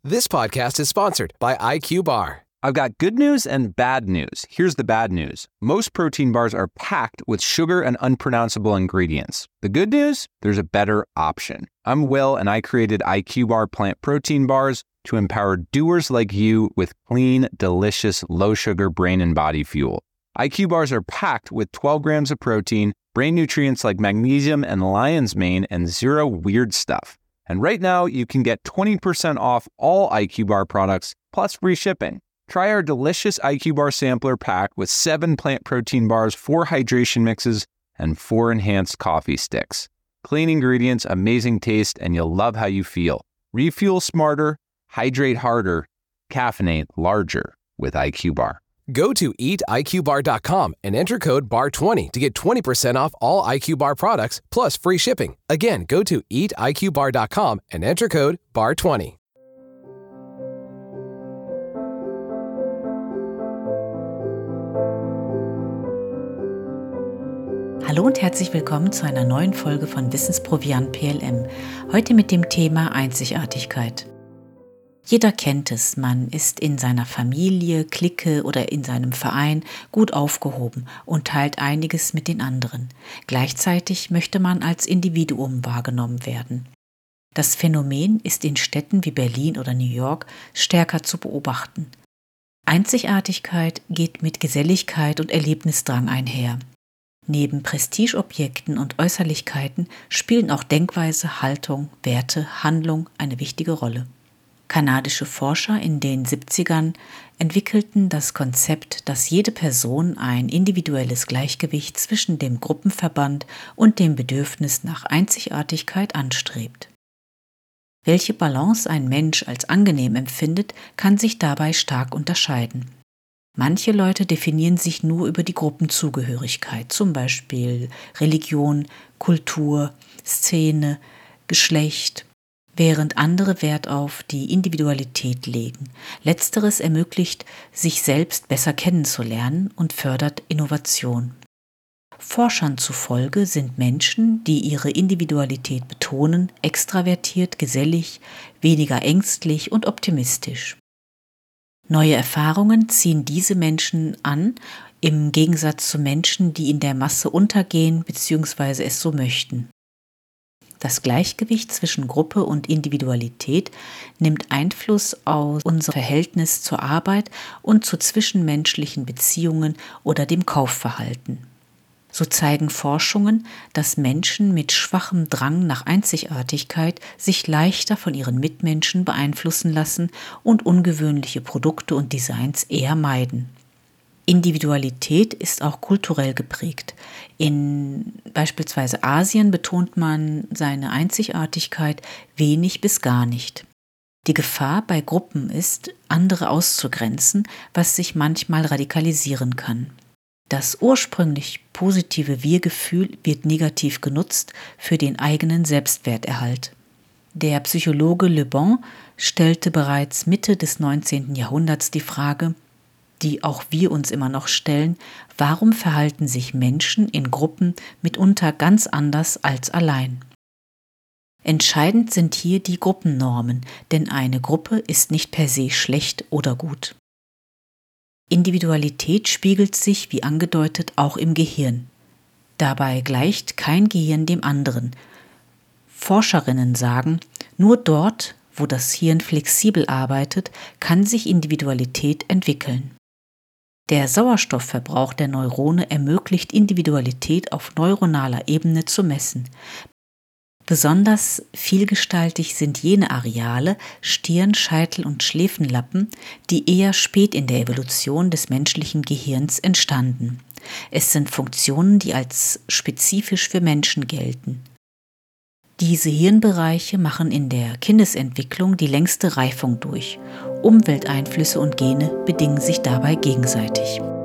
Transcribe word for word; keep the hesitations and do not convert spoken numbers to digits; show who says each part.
Speaker 1: This podcast is sponsored by I Q Bar.
Speaker 2: I've got good news and bad news. Here's the bad news. Most protein bars are packed with sugar and unpronounceable ingredients. The good news? There's a better option. I'm Will, and I created I Q Bar plant protein bars to empower doers like you with clean, delicious, low-sugar brain and body fuel. I Q Bars are packed with twelve grams of protein, brain nutrients like magnesium and lion's mane, and zero weird stuff. And right now, you can get twenty percent off all I Q Bar products, plus free shipping. Try our delicious I Q Bar sampler pack with seven plant protein bars, four hydration mixes, and four enhanced coffee sticks. Clean ingredients, amazing taste, and you'll love how you feel. Refuel smarter, hydrate harder, caffeinate larger with I Q Bar.
Speaker 1: Go to eat I Q bar dot com and enter code B A R twenty to get twenty percent off all I Q Bar products plus free shipping. Again, go to eat I Q bar dot com and enter code B A R twenty.
Speaker 3: Hallo und herzlich willkommen zu einer neuen Folge von Wissensproviant P L M. Heute mit dem Thema Einzigartigkeit. Jeder kennt es, man ist in seiner Familie, Clique oder in seinem Verein gut aufgehoben und teilt einiges mit den anderen. Gleichzeitig möchte man als Individuum wahrgenommen werden. Das Phänomen ist in Städten wie Berlin oder New York stärker zu beobachten. Einzigartigkeit geht mit Geselligkeit und Erlebnisdrang einher. Neben Prestigeobjekten und Äußerlichkeiten spielen auch Denkweise, Haltung, Werte, Handlung eine wichtige Rolle. Kanadische Forscher in den siebzigern entwickelten das Konzept, dass jede Person ein individuelles Gleichgewicht zwischen dem Gruppenverband und dem Bedürfnis nach Einzigartigkeit anstrebt. Welche Balance ein Mensch als angenehm empfindet, kann sich dabei stark unterscheiden. Manche Leute definieren sich nur über die Gruppenzugehörigkeit, zum Beispiel Religion, Kultur, Szene, Geschlecht, während andere Wert auf die Individualität legen. Letzteres ermöglicht, sich selbst besser kennenzulernen und fördert Innovation. Forschern zufolge sind Menschen, die ihre Individualität betonen, extravertiert, gesellig, weniger ängstlich und optimistisch. Neue Erfahrungen ziehen diese Menschen an, im Gegensatz zu Menschen, die in der Masse untergehen bzw. es so möchten. Das Gleichgewicht zwischen Gruppe und Individualität nimmt Einfluss auf unser Verhältnis zur Arbeit und zu zwischenmenschlichen Beziehungen oder dem Kaufverhalten. So zeigen Forschungen, dass Menschen mit schwachem Drang nach Einzigartigkeit sich leichter von ihren Mitmenschen beeinflussen lassen und ungewöhnliche Produkte und Designs eher meiden. Individualität ist auch kulturell geprägt. In beispielsweise Asien betont man seine Einzigartigkeit wenig bis gar nicht. Die Gefahr bei Gruppen ist, andere auszugrenzen, was sich manchmal radikalisieren kann. Das ursprünglich positive Wir-Gefühl wird negativ genutzt für den eigenen Selbstwerterhalt. Der Psychologe Le Bon stellte bereits Mitte des neunzehnten Jahrhunderts die Frage, die auch wir uns immer noch stellen: Warum verhalten sich Menschen in Gruppen mitunter ganz anders als allein? Entscheidend sind hier die Gruppennormen, denn eine Gruppe ist nicht per se schlecht oder gut. Individualität spiegelt sich, wie angedeutet, auch im Gehirn. Dabei gleicht kein Gehirn dem anderen. Forscherinnen sagen, nur dort, wo das Hirn flexibel arbeitet, kann sich Individualität entwickeln. Der Sauerstoffverbrauch der Neurone ermöglicht Individualität auf neuronaler Ebene zu messen. Besonders vielgestaltig sind jene Areale, Stirn, Scheitel und Schläfenlappen, die eher spät in der Evolution des menschlichen Gehirns entstanden. Es sind Funktionen, die als spezifisch für Menschen gelten. Diese Hirnbereiche machen in der Kindesentwicklung die längste Reifung durch. Umwelteinflüsse und Gene bedingen sich dabei gegenseitig.